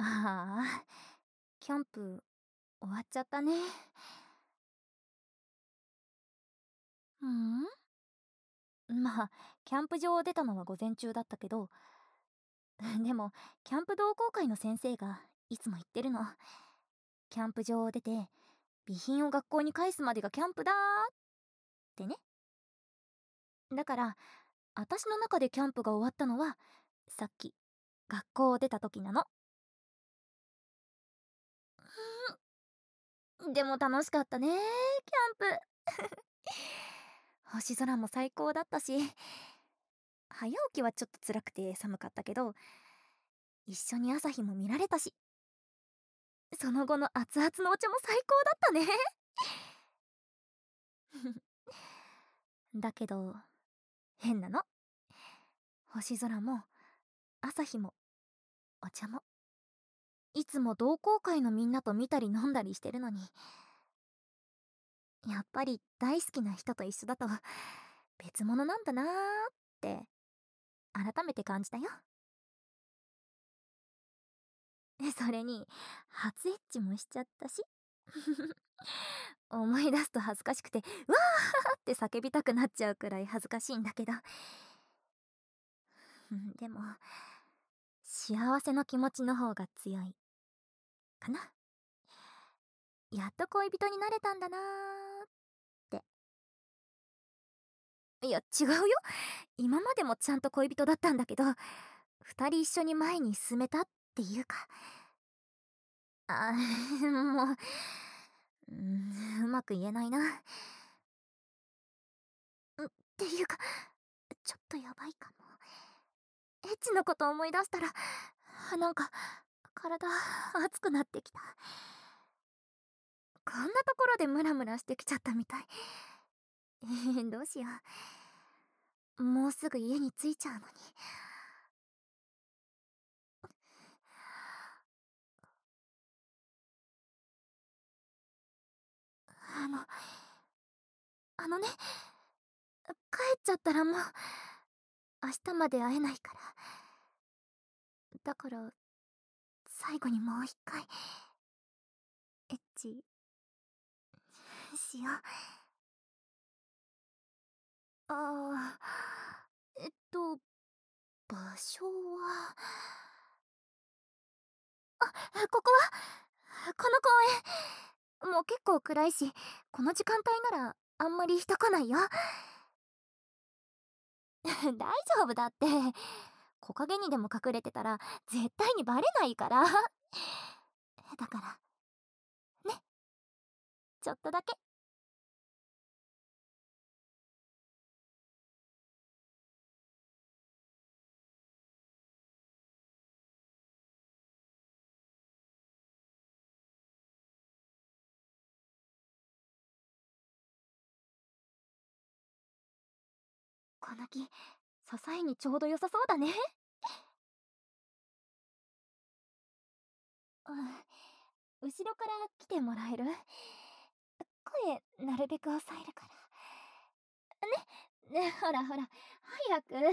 ああ、キャンプ終わっちゃったね。うん。まあ、キャンプ場を出たのは午前中だったけど、でも、キャンプ同好会の先生がいつも言ってるの。キャンプ場を出て、備品を学校に返すまでがキャンプだーってね。だから、私の中でキャンプが終わったのは、さっき、学校を出た時なの。でも楽しかったねキャンプ。星空も最高だったし、早起きはちょっと辛くて寒かったけど、一緒に朝日も見られたし、その後の熱々のお茶も最高だったね。だけど、変なの。星空も、朝日も、お茶も、いつも同好会のみんなと見たり飲んだりしてるのに、やっぱり大好きな人と一緒だと、別物なんだなーって、改めて感じたよ。それに、初エッチもしちゃったし。思い出すと恥ずかしくて、うわーって叫びたくなっちゃうくらい恥ずかしいんだけど。でも、幸せの気持ちの方が強い、かな。やっと恋人になれたんだなーって。いや、違うよ。今までもちゃんと恋人だったんだけど、二人一緒に前に進めたっていうか。あもう、うまく言えないな。っていうか、ちょっとやばいかも。エッチのこと思い出したら、なんか、体、熱くなってきた。こんなところでムラムラしてきちゃったみたい。どうしよう。もうすぐ家に着いちゃうのに。あの、あのね、帰っちゃったらもう、明日まで会えないから。だから、最後にもう一回、エッチ、しよう。ああ、場所は、ここは、この公園。もう結構暗いし、この時間帯なら、あんまり人来ないよ。大丈夫だって。木陰にでも隠れてたら、絶対にバレないから。だから、ね、ちょっとだけ。この木、支えにちょうど良さそうだね。うん。後ろから来てもらえる？声、なるべく抑えるから。ね、ほらほら、早く。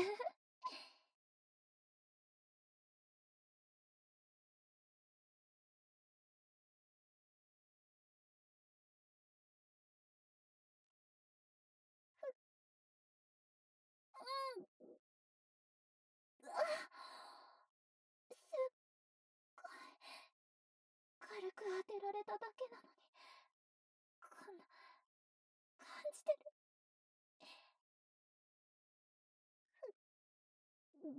軽く当てられただけなのに、こんな感じてる。うん。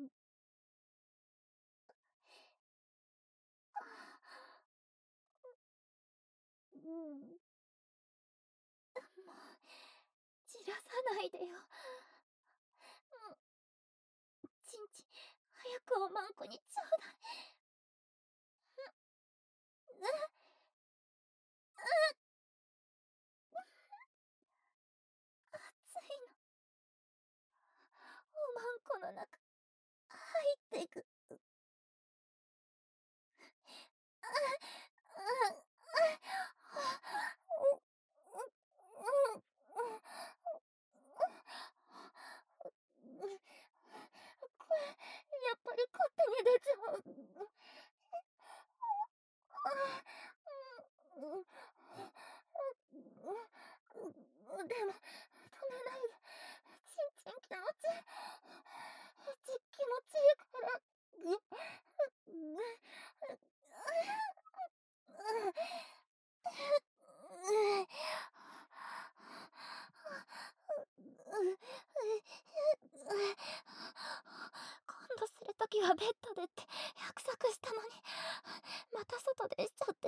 うん。もう、散らさないでよ。うん。ちんちん、早くおまんこにちょうだい。うん。熱いの。おまんこの中、入っていく。これ、やっぱり勝手に出ちゃう。 時はベッドでって約束したのに、また外でしちゃって。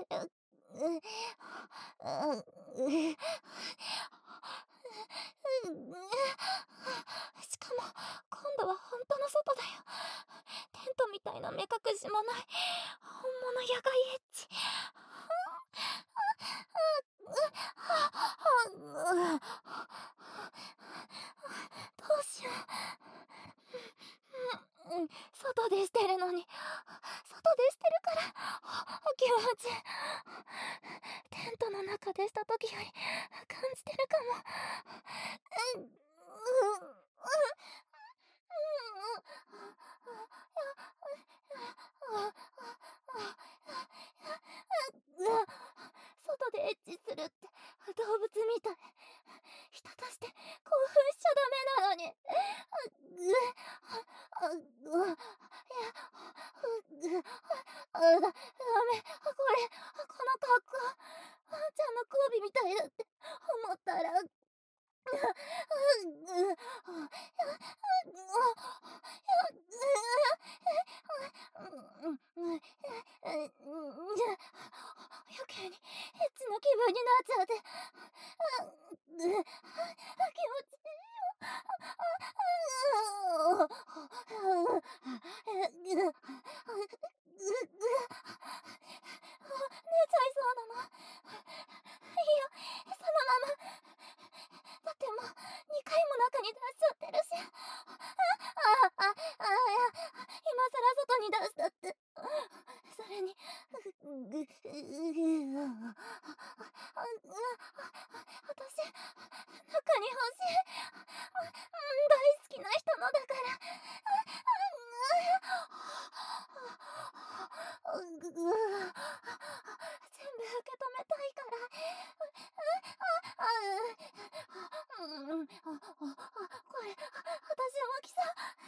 しかも今度は本当の外だよ。テントみたいな目隠しもない本物野外エッチ。どうしよう。外でしてるのに、外でしてるから気持ちいい。テントの中でした時より感じてるかも。外でエッチするって動物みたい。人として興奮しちゃダメなのに。ダメ。この格好あーちゃんの交尾みたいだって思ったら。余計にエッチな気分になっちゃって。気持ちいいよ。寝ちゃいそうなの。いいよ、そのまま。だってもう2回も中に出しちゃってるし。今さら外に出したって。それに、私、中に欲しい。大好きな人のだから。全部受け止めたいから。これ、私大きさ。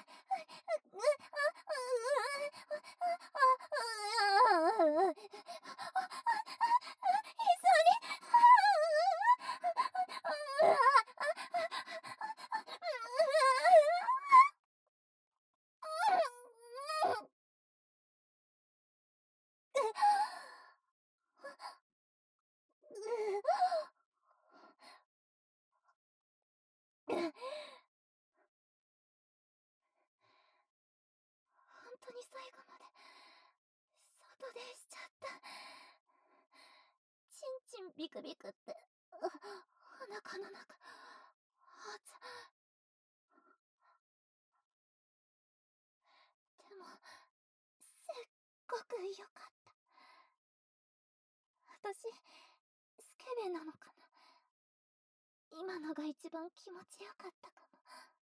一緒に。本当に最後まで外でしちゃった。チンチンビクビクってお腹の中熱。でもすっごく良かった。私スケベなのかな。今のが一番気持ちよかったかも。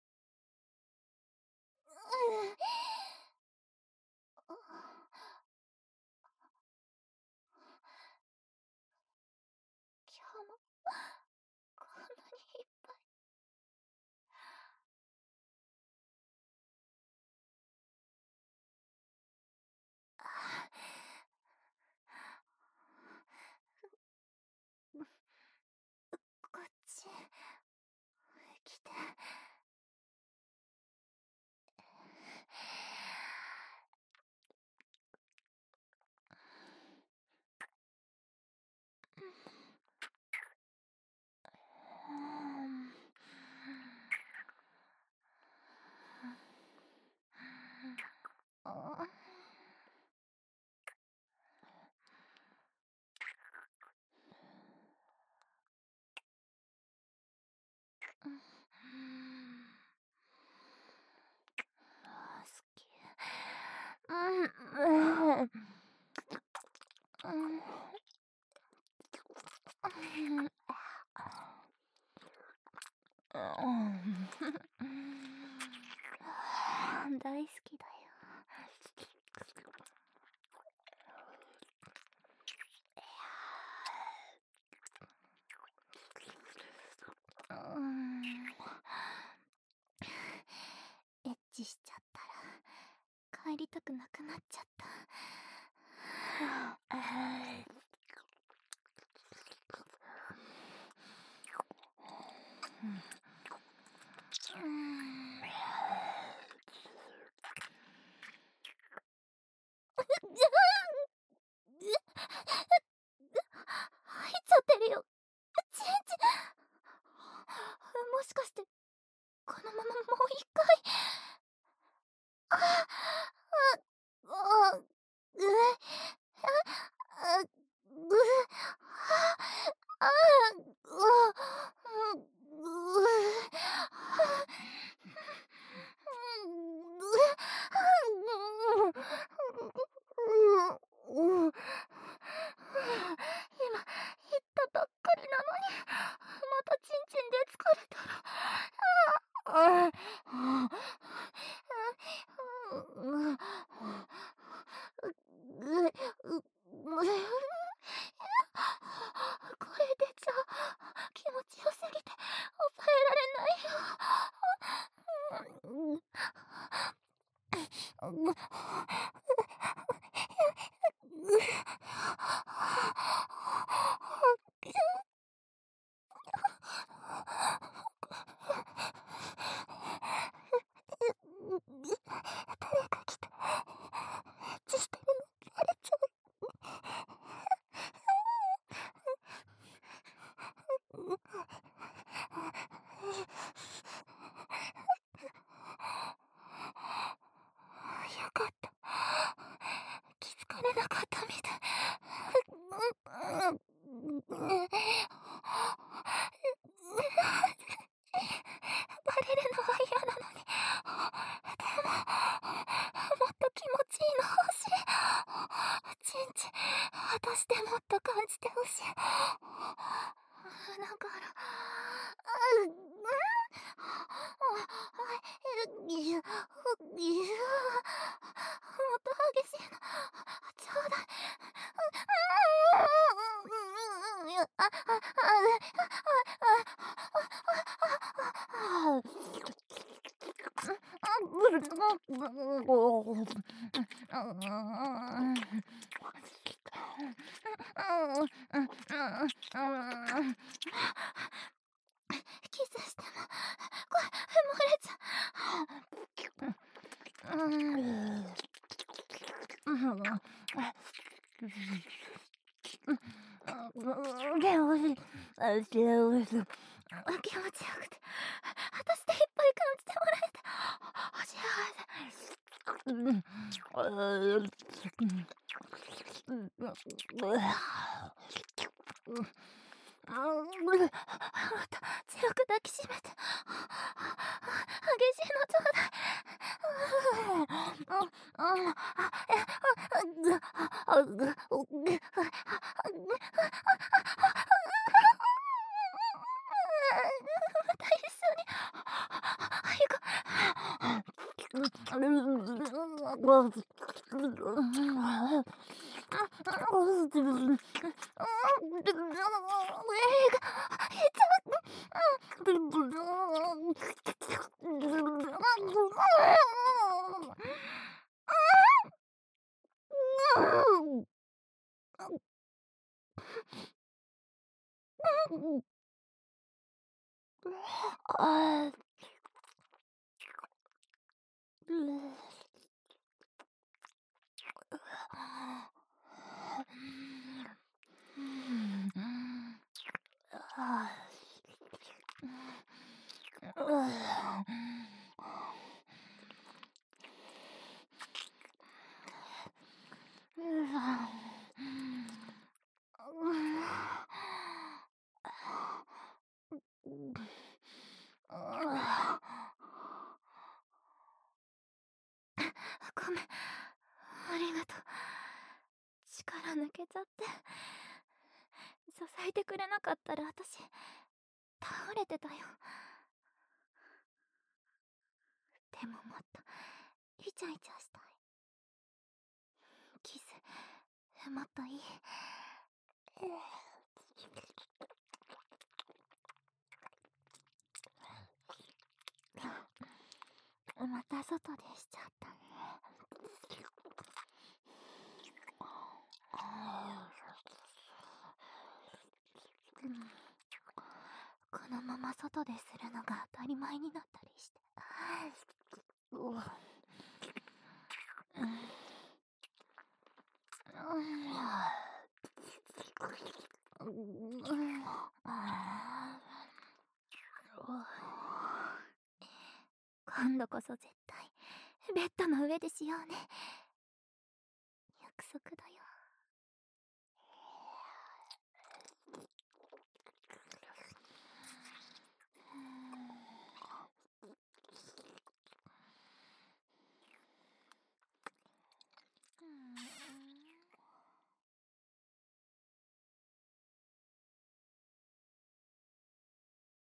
今日もこんなにいっぱい。こっち来て。好き。大好きだよ。エッチしちゃったら帰りたくなくなっちゃった。 誰か来て、エッチしてるのバレちゃう。よかった。気づかれなかったみたい。バレるのは嫌なのに。でも、もっと気持ちいいの欲しい。ちんちん、私でもっと感じてほしい。だから、もっと激しいの、ちょうだい。キスしてもこれ漏れちゃ気持ちよくて、私でいっぱい感じてもらえて、幸せ。もっと強く抱きしめて、激しいのちょうだい。また一緒に。行こう。ごめん、ありがとう。力抜けちゃって。支えてくれなかったら私倒れてたよ。でももっとイチャイチャしたい。キスもっといい。また外でしちゃったね。このまま外でするのが当たり前になったりして。今度こそ絶対ベッドの上でしようね。約束だよ。